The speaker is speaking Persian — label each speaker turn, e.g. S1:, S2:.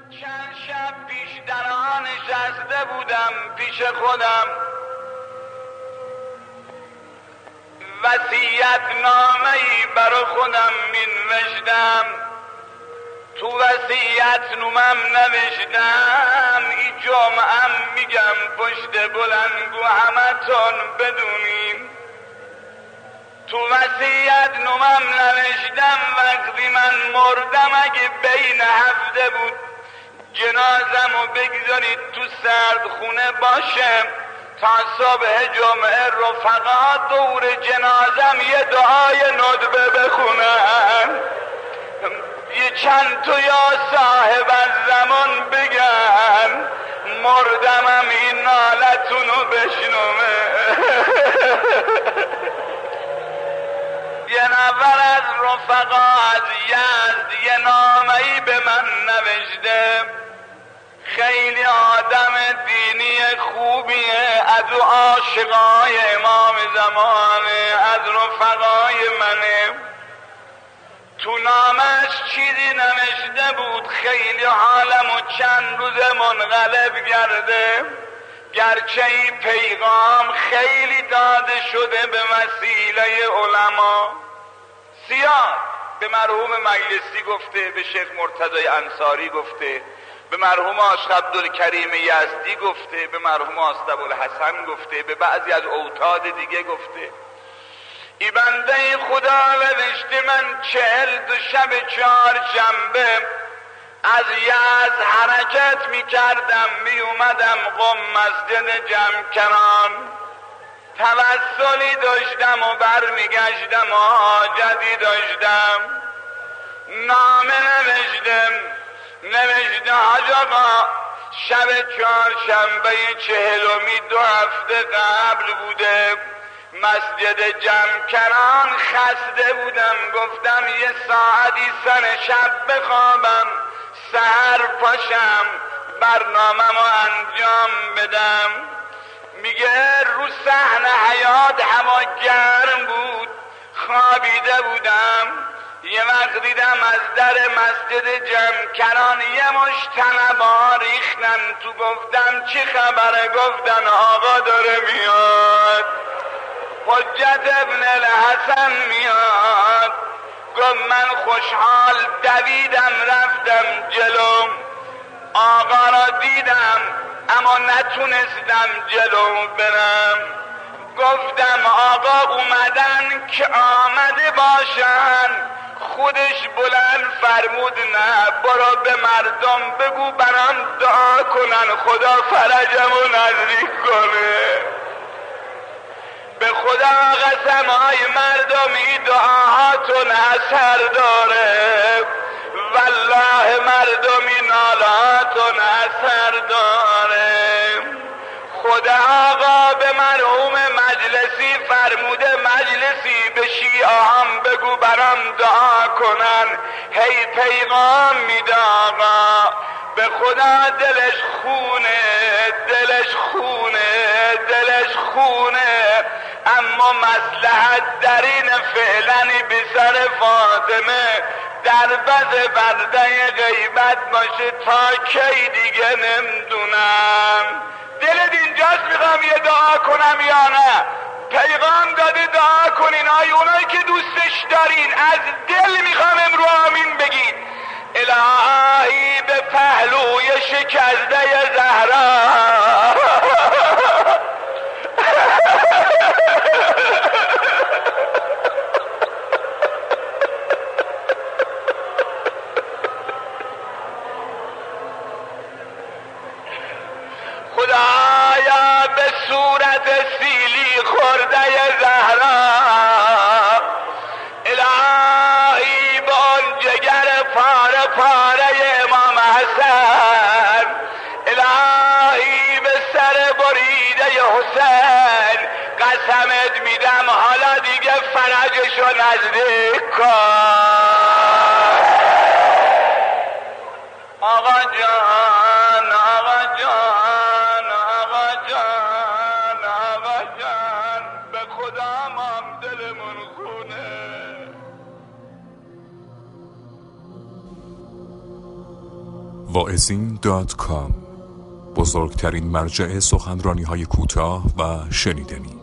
S1: چند شب پیش در آن نشسته بودم پیش خودم، وصیت نامه‌ای برای خودم نوشتم. تو وصیت نامم نوشتم ای جمعم میگم پشت بلندگو همتون بدونین. تو وصیت نامم نوشتم وقتی من مردم اگه بین هفته بود جنازمو بگذارید تو سردخونه باشم تا صبح جمعه رفقا دور جنازم یه دعای ندبه بخونن، یه چند تا یا صاحب الزمان بگن مردمم این نالتونو بشنومه. یه نفر از رفقا از یزد یه نامه‌ای به من نوشته، خیلی آدم دینی خوبیه، از عاشقای امام زمانه، از رفقای منه. تو نامش چیزی نوشته بود خیلی حالمو چند روز منقلب کرده، گرچه این پیغام خیلی داده شده به وسیله علما. سیاه به مرحوم مجلسی گفته، به شیخ مرتضی انصاری گفته، به مرحوم عاشق عبدالکریم یزدی گفته، به مرحوم عاشق ابوالحسن گفته، به بعضی از اوتاد دیگه گفته. ای بنده خدا نوشته من 40 شب چهارشنبه از یزد حرکت می کردم می اومدم قم مسجد جمکران، توسلی داشتم و برمیگشتم و حاجتی داشتم. نامه نوشته حاج آقا شب چهارشنبه 42 هفته قبل بوده، مسجد جمکران خسته بودم، گفتم یه ساعتی سر شب بخوابم سحر پاشم برنامه‌مو انجام بدم. میگه رو صحن حیات هوا گرم بود، خوابیده بودم، یه وقت دیدم از در مسجد جمکران یه مش طلبا ریختن تو. گفتم چی خبره؟ گفتن آقا داره میاد، حجت ابن الحسن میاد. گفت من خوشحال دویدم رفتم جلو، آقا را دیدم اما نتونستم جلو برم. گفتم آقا اومدن که آمده باشن. خودش بلند فرمود نه برو به مردم بگو برام دعا کنن خدا فرجمو نزدیک کنه. به خدا قسم های مردمی دعاهاتون اثر داره، والله مردمی نالاتون اثر داره. خدا آقا به مرحوم مجلسی فرموده مجلسی به شیعه هم بگو برام دعا کنن، هی پیغام میده آقا به خدا دلش خونه دلش خونه دلش خونه، اما مصلحت در این فعلا بی سر فاطمه در بز برده غیبت باشه تا کی دیگه نمیدونم. دلت اینجاست میخوام یه دعا کنم یا نه؟ پیغام داده دعا کنین، آی اونایی که دوستش دارین از دل میخوام امرو آمین بگید. الهی به پهلوی شکسته زهرا خدایا به صورت سیلی خورده زهرا، الهی به اون جگر پاره پاره امام حسن، الهی به سر بریده حسین قسمت میدم حالا دیگه فرجشو نزدیک کن. آقا جان آقا جان آقا جان آقا جان به خدا مام دلمون خونه.
S2: واعظین.com، بزرگترین مرجع سخنرانی های کوتاه و شنیدنی.